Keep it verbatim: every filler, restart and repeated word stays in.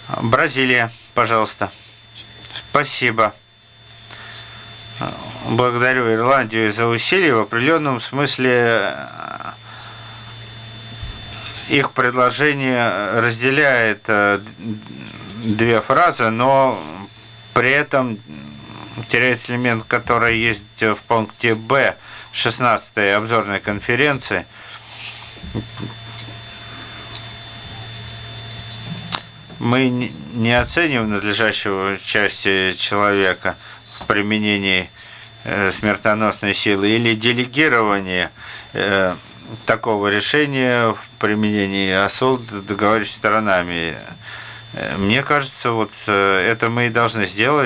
Бразилия, пожалуйста. Спасибо. Благодарю Ирландию за усилия. В определенном смысле их предложение разделяет две фразы, но при этом теряется элемент, который есть в пункте Б шестнадцатой обзорной конференции. Мы не оцениваем надлежащего участия человека в применении смертоносной силы или делегирование такого решения в применении АСОЛ договорившимися сторонами. Мне кажется, вот это мы и должны сделать.